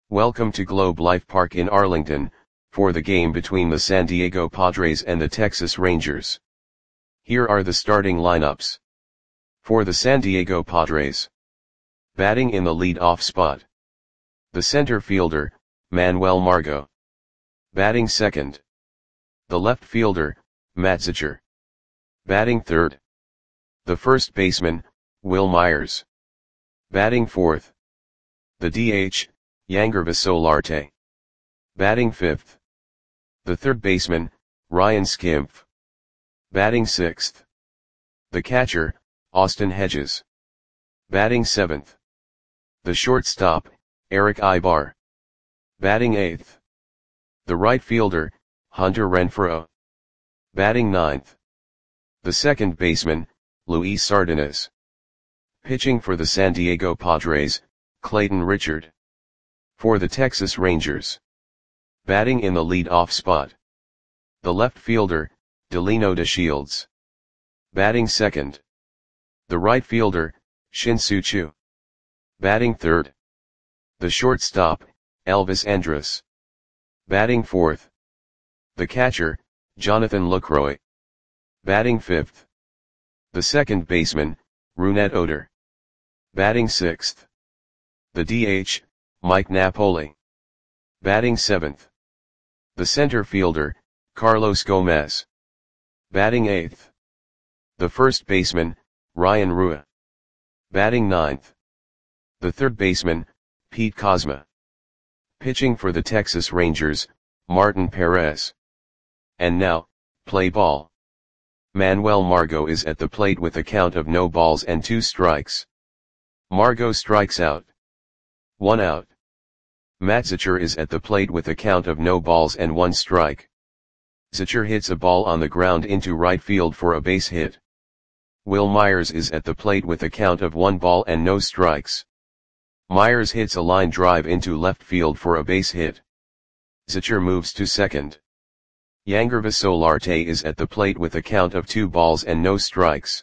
Welcome to Globe Life Park in Arlington, for the game between the San Diego Padres and the Texas Rangers. Here are the starting lineups. For the San Diego Padres. Batting in the lead-off spot. The center fielder, Manuel Margot. Batting second. The left fielder, Matt Zitscher. Batting third. The first baseman, Wil Myers. Batting fourth. The DH, Yangervis Solarte. Batting fifth. The third baseman, Ryan Schimpf. Batting sixth. The catcher, Austin Hedges. Batting seventh. The shortstop, Erick Aybar. Batting eighth. The right fielder, Hunter Renfroe. Batting ninth. The second baseman, Luis Sardinas. Pitching for the San Diego Padres, Clayton Richard. For the Texas Rangers. Batting in the lead-off spot. The left fielder, Delino DeShields. Batting second. The right fielder, Shin-Soo Choo. Batting third. The shortstop, Elvis Andrus. Batting fourth. The catcher, Jonathan Lucroy. Batting fifth. The second baseman, Rougned Odor. Batting sixth. The DH, Mike Napoli. Batting seventh. The center fielder, Carlos Gomez. Batting eighth. The first baseman, Ryan Rua. Batting ninth. The third baseman, Pete Kozma. Pitching for the Texas Rangers, Martin Perez. And now, play ball. Manuel Margot is at the plate with a count of no balls and 2 strikes. Margot strikes out. 1 out. Matt Zitscher is at the plate with a count of no balls and 1 strike. Zitscher hits a ball on the ground into right field for a base hit. Wil Myers is at the plate with a count of 1 ball and no strikes. Myers hits a line drive into left field for a base hit. Zitscher moves to second. Yangervis Solarte is at the plate with a count of 2 balls and no strikes.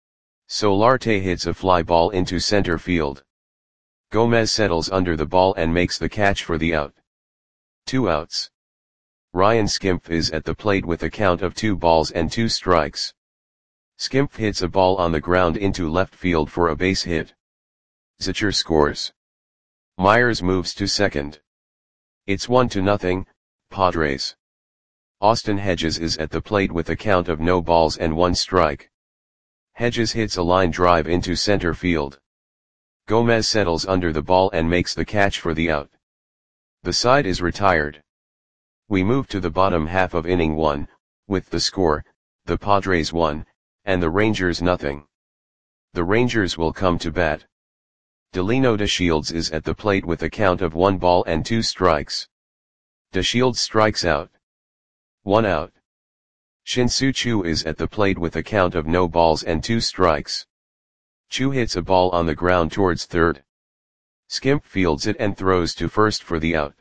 Solarte hits a fly ball into center field. Gomez settles under the ball and makes the catch for the out. 2 outs. Ryan Schimpf is at the plate with a count of 2 balls and 2 strikes. Schimpf hits a ball on the ground into left field for a base hit. Zitscher scores. Myers moves to second. It's 1-0, Padres. Austin Hedges is at the plate with a count of no balls and 1 strike. Hedges hits a line drive into center field. Gomez settles under the ball and makes the catch for the out. The side is retired. We move to the bottom half of inning 1, with the score, the Padres 1, and the Rangers 0. The Rangers will come to bat. Delino DeShields is at the plate with a count of 1 ball and 2 strikes. DeShields strikes out. 1 out. Shin-Soo Choo is at the plate with a count of no balls and 2 strikes. Choo hits a ball on the ground towards third. Schimpf fields it and throws to first for the out.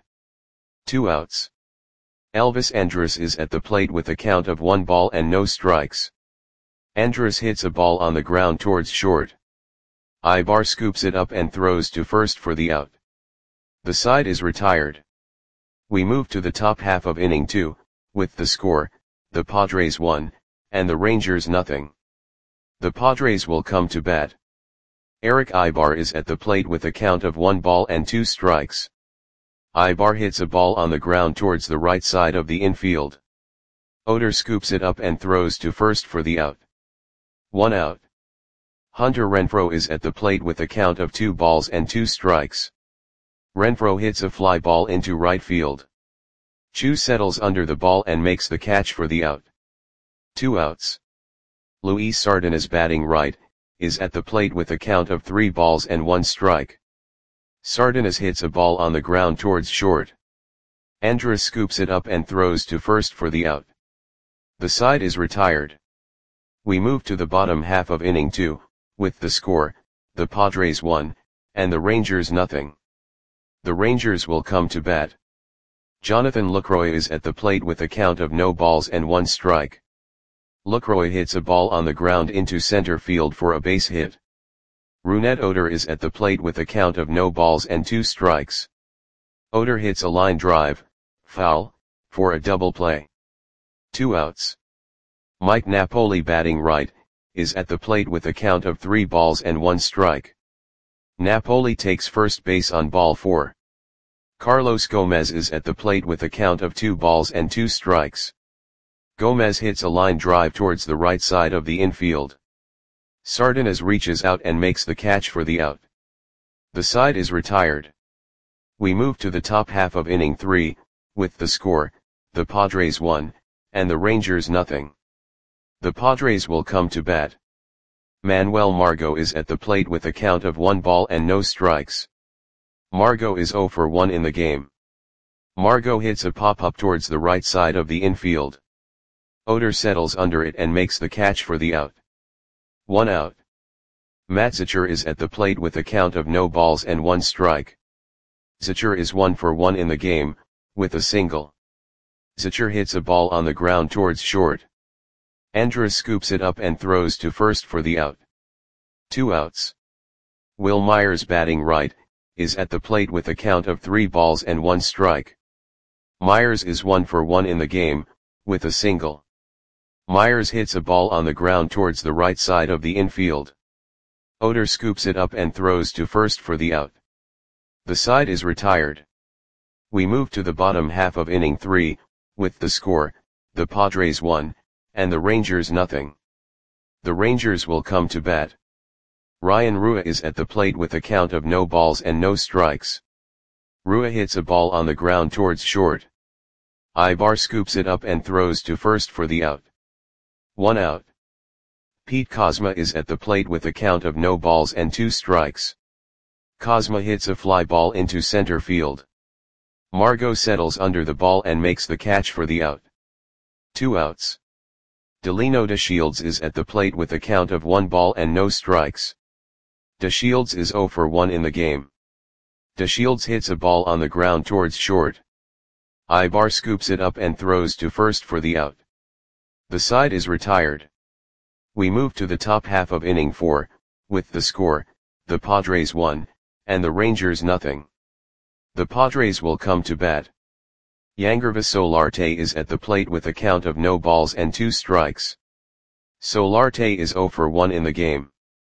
2 outs. Elvis Andrus is at the plate with a count of 1 ball and no strikes. Andrus hits a ball on the ground towards short. Aybar scoops it up and throws to first for the out. The side is retired. We move to the top half of inning 2, with the score, the Padres 1, and the Rangers 0. The Padres will come to bat. Erick Aybar is at the plate with a count of 1 ball and 2 strikes. Aybar hits a ball on the ground towards the right side of the infield. Odor scoops it up and throws to first for the out. 1 out. Hunter Renfroe is at the plate with a count of 2 balls and 2 strikes. Renfroe hits a fly ball into right field. Choo settles under the ball and makes the catch for the out. 2 outs. Luis Sardinas, batting right, is at the plate with a count of 3 balls and 1 strike. Sardinas hits a ball on the ground towards short. Andrus scoops it up and throws to first for the out. The side is retired. We move to the bottom half of inning 2, with the score, the Padres 1, and the Rangers 0. The Rangers will come to bat. Jonathan Lucroy is at the plate with a count of no balls and 1 strike. Lucroy hits a ball on the ground into center field for a base hit. Rougned Odor is at the plate with a count of no balls and 2 strikes. Oder hits a line drive, foul, for a double play. 2 outs. Mike Napoli batting right, is at the plate with a count of 3 balls and 1 strike. Napoli takes first base on ball 4. Carlos Gomez is at the plate with a count of 2 balls and 2 strikes. Gomez hits a line drive towards the right side of the infield. Sardinas reaches out and makes the catch for the out. The side is retired. We move to the top half of inning 3, with the score, the Padres 1, and the Rangers nothing. The Padres will come to bat. Manuel Margot is at the plate with a count of 1 ball and no strikes. Margot is 0 for 1 in the game. Margot hits a pop-up towards the right side of the infield. Oder settles under it and makes the catch for the out. 1 out. Matt Zachor is at the plate with a count of no balls and 1 strike. Zachor is 1 for 1 in the game, with a single. Zachor hits a ball on the ground towards short. Andrus scoops it up and throws to first for the out. 2 outs. Wil Myers batting right, is at the plate with a count of 3 balls and 1 strike. Myers is 1 for 1 in the game, with a single. Myers hits a ball on the ground towards the right side of the infield. Oder scoops it up and throws to first for the out. The side is retired. We move to the bottom half of inning 3, with the score, the Padres 1, and the Rangers nothing. The Rangers will come to bat. Ryan Rua is at the plate with a count of no balls and no strikes. Rua hits a ball on the ground towards short. Ibar scoops it up and throws to first for the out. 1 out. Pete Kozma is at the plate with a count of no balls and 2 strikes. Kozma hits a fly ball into center field. Margot settles under the ball and makes the catch for the out. 2 outs. Delino DeShields is at the plate with a count of 1 ball and no strikes. DeShields is 0 for 1 in the game. DeShields hits a ball on the ground towards short. Ibar scoops it up and throws to first for the out. The side is retired. We move to the top half of inning 4, with the score, the Padres 1, and the Rangers nothing. The Padres will come to bat. Yangervis Solarte is at the plate with a count of no balls and 2 strikes. Solarte is 0 for 1 in the game.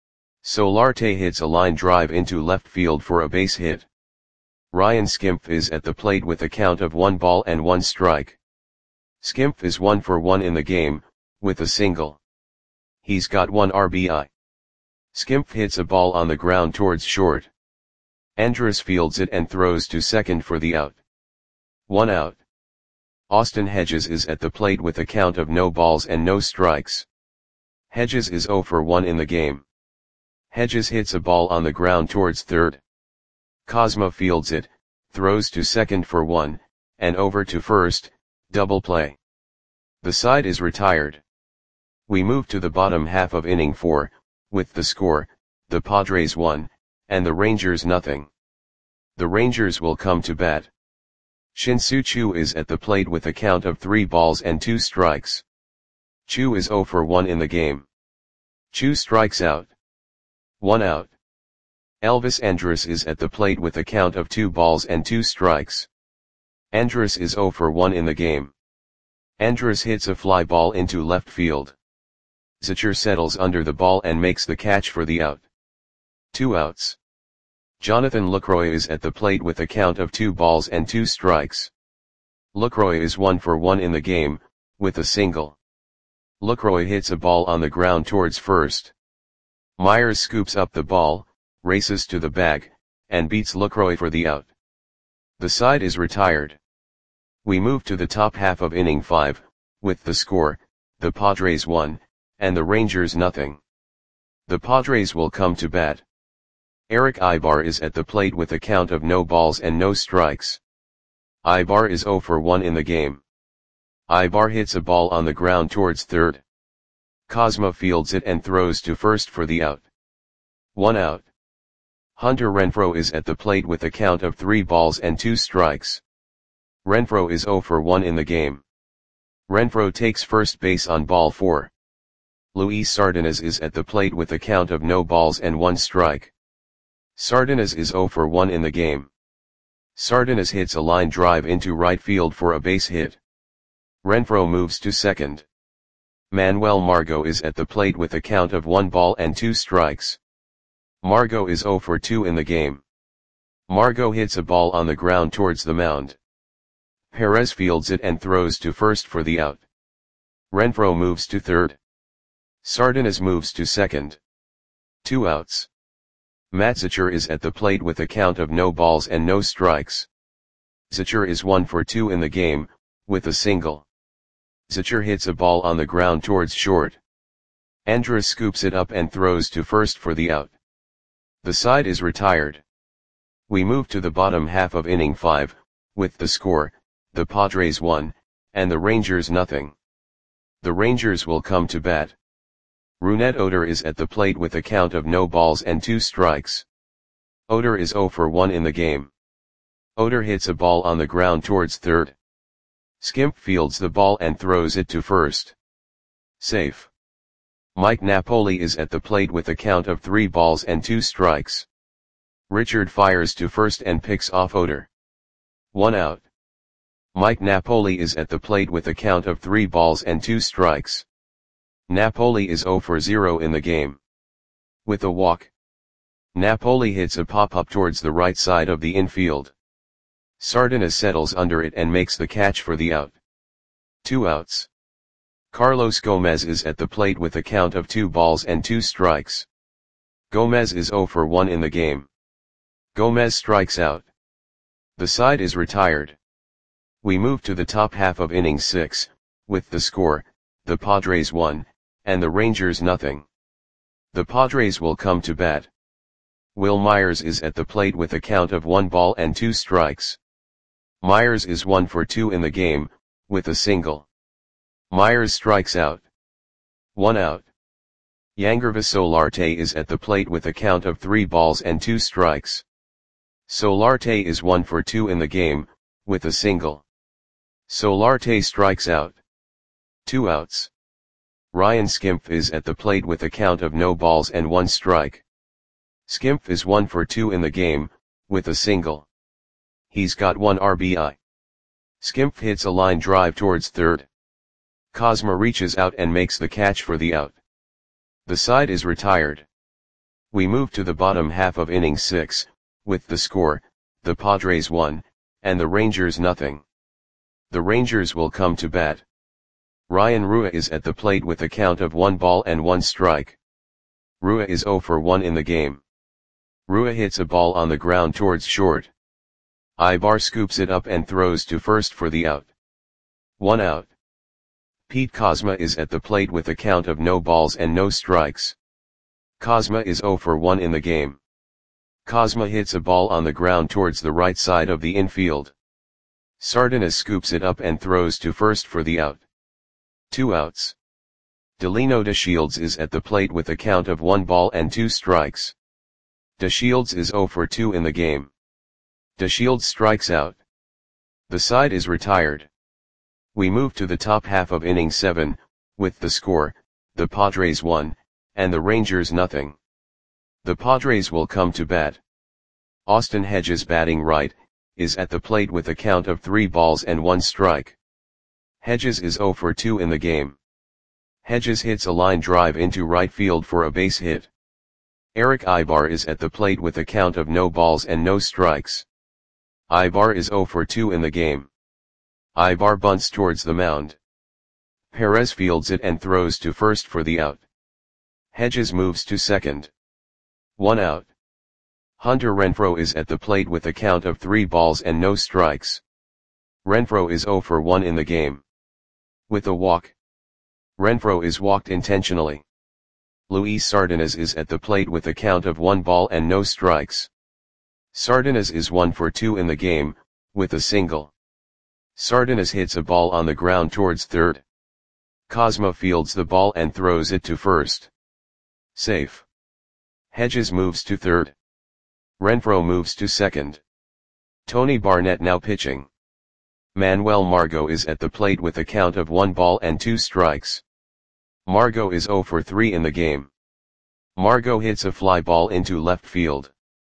Solarte hits a line drive into left field for a base hit. Ryan Skimpf is at the plate with a count of 1 ball and 1 strike. Skimpf is 1 for 1 in the game, with a single. He's got 1 RBI. Skimpf hits a ball on the ground towards short. Andrus fields it and throws to second for the out. 1 out. Austin Hedges is at the plate with a count of no balls and no strikes. Hedges is 0 for 1 in the game. Hedges hits a ball on the ground towards third. Kozma fields it, throws to second for 1, and over to first, double play. The side is retired. We move to the bottom half of inning 4, with the score, the Padres 1, and the Rangers nothing. The Rangers will come to bat. Shin-Soo Choo is at the plate with a count of 3 balls and 2 strikes. Choo is 0 for 1 in the game. Choo strikes out. 1 out. Elvis Andrus is at the plate with a count of 2 balls and 2 strikes. Andrus is 0 for 1 in the game. Andrus hits a fly ball into left field. Zachor settles under the ball and makes the catch for the out. 2 outs. Jonathan Lucroy is at the plate with a count of 2 balls and 2 strikes. Lucroy is 1 for 1 in the game, with a single. Lucroy hits a ball on the ground towards first. Myers scoops up the ball, races to the bag, and beats Lucroy for the out. The side is retired. We move to the top half of inning 5, with the score, the Padres 1, and the Rangers nothing. The Padres will come to bat. Eric Ibar is at the plate with a count of no balls and no strikes. Ibar is 0 for 1 in the game. Ibar hits a ball on the ground towards third. Kozma fields it and throws to first for the out. 1 out. Hunter Renfroe is at the plate with a count of 3 balls and 2 strikes. Renfroe is 0 for 1 in the game. Renfroe takes first base on ball 4. Luis Sardinas is at the plate with a count of no balls and 1 strike. Sardinas is 0 for 1 in the game. Sardinas hits a line drive into right field for a base hit. Renfroe moves to second. Manuel Margot is at the plate with a count of 1 ball and 2 strikes. Margot is 0 for 2 in the game. Margot hits a ball on the ground towards the mound. Perez fields it and throws to first for the out. Renfroe moves to third. Sardinas moves to second. 2 outs. Matt Zachor is at the plate with a count of no balls and no strikes. Zachor is 1 for 2 in the game, with a single. Zachor hits a ball on the ground towards short. Andrus scoops it up and throws to first for the out. The side is retired. We move to the bottom half of inning 5, with the score, the Padres 1, and the Rangers nothing. The Rangers will come to bat. Rougned Odor is at the plate with a count of no balls and 2 strikes. Odor is 0 for 1 in the game. Odor hits a ball on the ground towards third. Skimp fields the ball and throws it to first. Safe. Mike Napoli is at the plate with a count of 3 balls and 2 strikes. Richard fires to first and picks off Odor. 1 out. Mike Napoli is at the plate with a count of 3 balls and 2 strikes. Napoli is 0 for 0 in the game. With a walk. Napoli hits a pop-up towards the right side of the infield. Sardinas settles under it and makes the catch for the out. 2 outs. Carlos Gomez is at the plate with a count of 2 balls and 2 strikes. Gomez is 0 for 1 in the game. Gomez strikes out. The side is retired. We move to the top half of inning 6, with the score, the Padres 1, and the Rangers nothing. The Padres will come to bat. Will Myers is at the plate with a count of 1 ball and 2 strikes. Myers is 1 for 2 in the game, with a single. Myers strikes out. 1 out. Yangervis Solarte is at the plate with a count of 3 balls and 2 strikes. Solarte is 1 for 2 in the game, with a single. Solarte strikes out. 2 outs. Ryan Skimpf is at the plate with a count of no balls and 1 strike. Skimpf is 1 for 2 in the game, with a single. He's got 1 RBI. Skimpf hits a line drive towards third. Kozma reaches out and makes the catch for the out. The side is retired. We move to the bottom half of inning 6, with the score, the Padres 1, and the Rangers nothing. The Rangers will come to bat. Ryan Rua is at the plate with a count of 1 ball and 1 strike. Rua is 0 for 1 in the game. Rua hits a ball on the ground towards short. Ibar scoops it up and throws to first for the out. 1 out. Pete Kozma is at the plate with a count of no balls and no strikes. Kozma is 0 for 1 in the game. Kozma hits a ball on the ground towards the right side of the infield. Sardinas scoops it up and throws to first for the out. 2 outs. Delino DeShields is at the plate with a count of 1 ball and 2 strikes. DeShields is 0 for 2 in the game. DeShields strikes out. The side is retired. We move to the top half of inning 7, with the score, the Padres 1, and the Rangers nothing. The Padres will come to bat. Austin Hedges batting right, is at the plate with a count of 3 balls and 1 strike. Hedges is 0 for 2 in the game. Hedges hits a line drive into right field for a base hit. Eric Ibar is at the plate with a count of no balls and no strikes. Ibar is 0 for 2 in the game. Ibar bunts towards the mound. Perez fields it and throws to first for the out. Hedges moves to second. 1 out. Hunter Renfroe is at the plate with a count of 3 balls and no strikes. Renfroe is 0 for 1 in the game. With a walk. Renfroe is walked intentionally. Luis Sardinas is at the plate with a count of 1 ball and no strikes. Sardinas is 1 for 2 in the game, with a single. Sardinas hits a ball on the ground towards third. Kozma fields the ball and throws it to first. Safe. Hedges moves to third. Renfroe moves to second. Tony Barnett now pitching. Manuel Margot is at the plate with a count of 1 ball and 2 strikes. Margot is 0 for 3 in the game. Margot hits a fly ball into left field.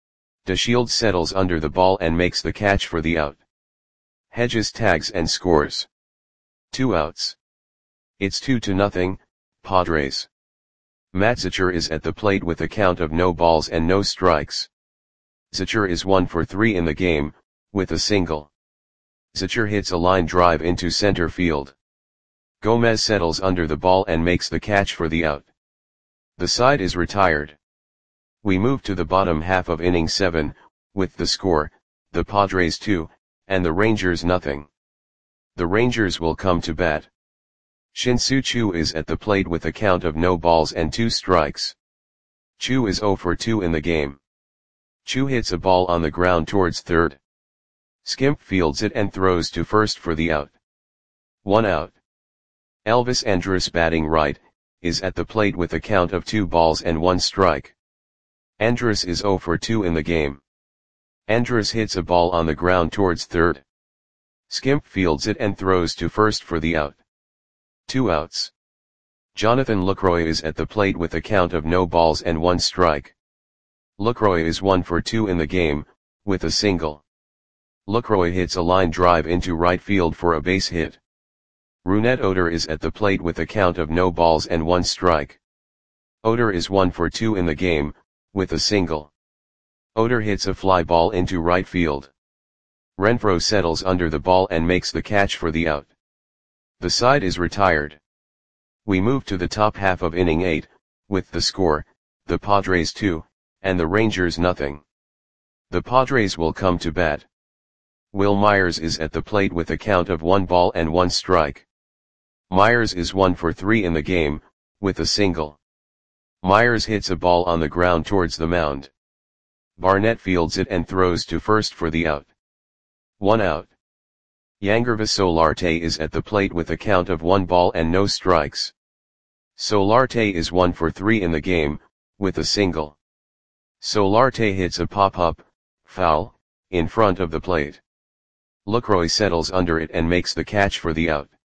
DeShields settles under the ball and makes the catch for the out. Hedges tags and scores. 2 outs. It's 2-0, Padres. Matt Zachor is at the plate with a count of no balls and no strikes. Zachor is 1 for 3 in the game, with a single. Zachor hits a line drive into center field. Gomez settles under the ball and makes the catch for the out. The side is retired. We move to the bottom half of inning 7, with the score, the Padres 2, and the Rangers nothing. The Rangers will come to bat. Shin-Soo Choo is at the plate with a count of no balls and 2 strikes. Choo is 0 for 2 in the game. Choo hits a ball on the ground towards third. Skimp fields it and throws to first for the out. 1 out. Elvis Andrus, batting right, is at the plate with a count of 2 balls and 1 strike. Andrus is 0 for 2 in the game. Andrus hits a ball on the ground towards third. Skimp fields it and throws to first for the out. 2 outs. Jonathan Lucroy is at the plate with a count of no balls and 1 strike. Lucroy is 1 for 2 in the game, with a single. Lucroy hits a line drive into right field for a base hit. Rougned Odor is at the plate with a count of no balls and 1 strike. Odor is 1 for 2 in the game, with a single. Odor hits a fly ball into right field. Renfroe settles under the ball and makes the catch for the out. The side is retired. We move to the top half of inning 8, with the score, the Padres 2, and the Rangers nothing. The Padres will come to bat. Will Myers is at the plate with a count of 1 ball and 1 strike. Myers is 1 for 3 in the game, with a single. Myers hits a ball on the ground towards the mound. Barnett fields it and throws to first for the out. 1 out. Yangervis Solarte is at the plate with a count of 1 ball and no strikes. Solarte is 1 for 3 in the game, with a single. Solarte hits a pop-up, foul, in front of the plate. Lucroy settles under it and makes the catch for the out.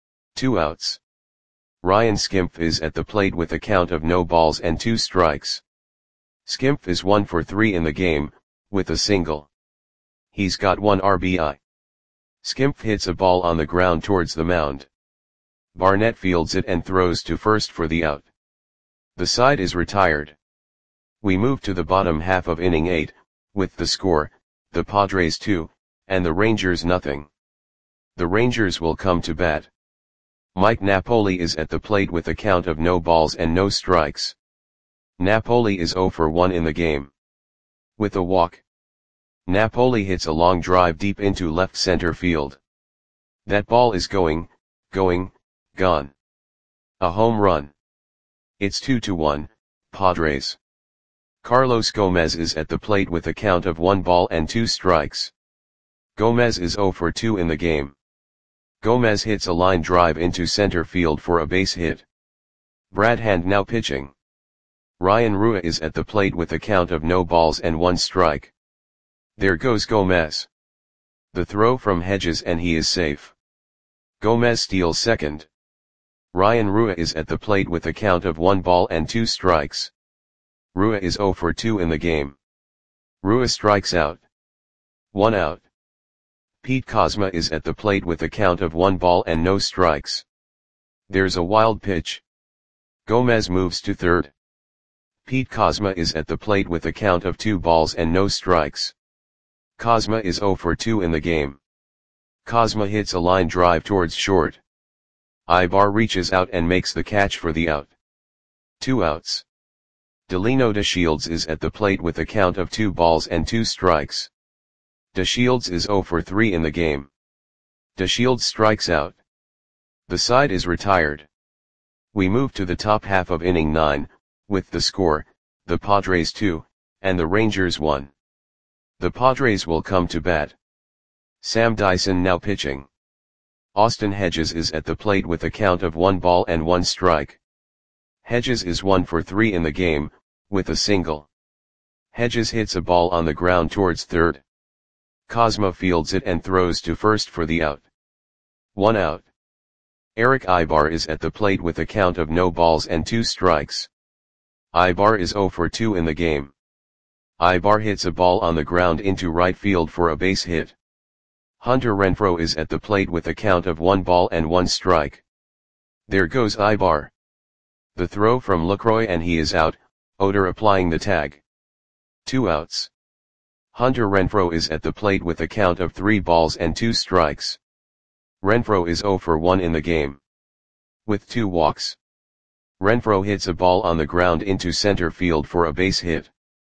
2 outs. Ryan Skimpf is at the plate with a count of no balls and 2 strikes. Skimpf is 1 for 3 in the game, with a single. He's got 1 RBI. Skimpf hits a ball on the ground towards the mound. Barnett fields it and throws to first for the out. The side is retired. We move to the bottom half of inning 8, with the score, the Padres 2, and the Rangers nothing. The Rangers will come to bat. Mike Napoli is at the plate with a count of no balls and no strikes. Napoli is 0 for 1 in the game. With a walk. Napoli hits a long drive deep into left center field. That ball is going, gone. A home run. It's 2-1, Padres. Carlos Gomez is at the plate with a count of 1 ball and 2 strikes. Gomez is 0 for 2 in the game. Gomez hits a line drive into center field for a base hit. Brad Hand now pitching. Ryan Rua is at the plate with a count of no balls and 1 strike. There goes Gomez. The throw from Hedges and he is safe. Gomez steals second. Ryan Rua is at the plate with a count of 1 ball and 2 strikes. Rua is 0 for 2 in the game. Rua strikes out. 1 out. Pete Kozma is at the plate with a count of 1 ball and no strikes. There's a wild pitch. Gomez moves to third. Pete Kozma is at the plate with a count of 2 balls and no strikes. Kozma is 0 for 2 in the game. Kozma hits a line drive towards short. Ibar reaches out and makes the catch for the out. 2 outs. Delino DeShields is at the plate with a count of 2 balls and 2 strikes. DeShields is 0 for 3 in the game. DeShields strikes out. The side is retired. We move to the top half of inning 9, with the score, the Padres 2, and the Rangers 1. The Padres will come to bat. Sam Dyson now pitching. Austin Hedges is at the plate with a count of 1 ball and 1 strike. Hedges is 1 for 3 in the game, with a single. Hedges hits a ball on the ground towards third. Kozma fields it and throws to first for the out. 1 out. Eric Ibar is at the plate with a count of no balls and 2 strikes. Ibar is 0 for 2 in the game. Ibar hits a ball on the ground into right field for a base hit. Hunter Renfroe is at the plate with a count of 1 ball and 1 strike. There goes Ibar. The throw from Lucroy and he is out, Oder applying the tag. 2 outs. Hunter Renfroe is at the plate with a count of 3 balls and 2 strikes. Renfroe is 0 for 1 in the game. With 2 walks. Renfroe hits a ball on the ground into center field for a base hit.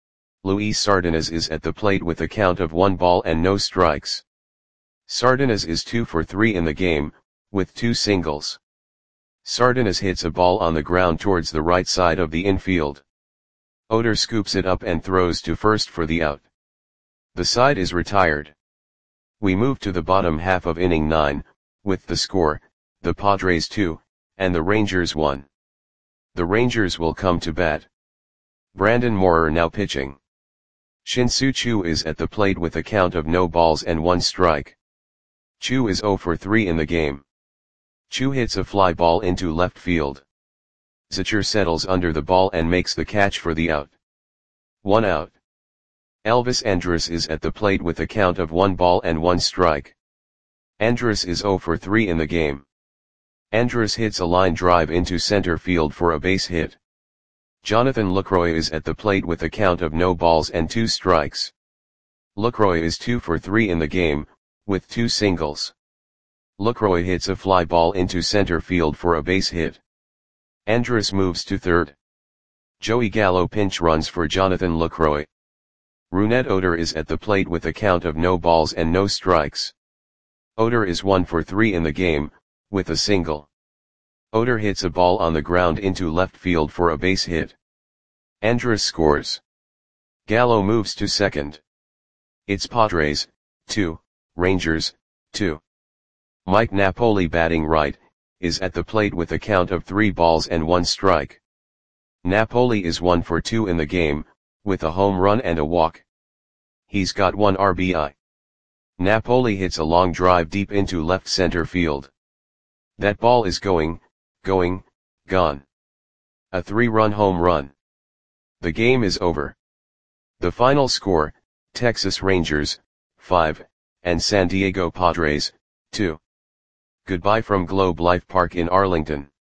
Luis Sardinas is at the plate with a count of 1 ball and no strikes. Sardinas is 2 for 3 in the game, with 2 singles. Sardinas hits a ball on the ground towards the right side of the infield. Oder scoops it up and throws to first for the out. The side is retired. We move to the bottom half of inning 9, with the score, the Padres 2, and the Rangers 1. The Rangers will come to bat. Brandon Moorer now pitching. Shin-Soo Choo is at the plate with a count of no balls and 1 strike. Choo is 0 for 3 in the game. Choo hits a fly ball into left field. Zacher settles under the ball and makes the catch for the out. 1 out. Elvis Andrus is at the plate with a count of 1 ball and 1 strike. Andrus is 0 for 3 in the game. Andrus hits a line drive into center field for a base hit. Jonathan Lucroy is at the plate with a count of no balls and 2 strikes. Lucroy is 2 for 3 in the game, with 2 singles. Lucroy hits a fly ball into center field for a base hit. Andrus moves to third. Joey Gallo pinch runs for Jonathan Lucroy. Rougned Oder is at the plate with a count of no balls and no strikes. Oder is 1 for 3 in the game, with a single. Oder hits a ball on the ground into left field for a base hit. Andrus scores. Gallo moves to second. It's Padres, 2, Rangers, 2. Mike Napoli batting right, is at the plate with a count of 3 balls and 1 strike. Napoli is 1 for 2 in the game, with a home run and a walk. He's got 1 RBI. Napoli hits a long drive deep into left center field. That ball is going, gone. A 3-run home run. The game is over. The final score, Texas Rangers, 5, and San Diego Padres, 2. Goodbye from Globe Life Park in Arlington.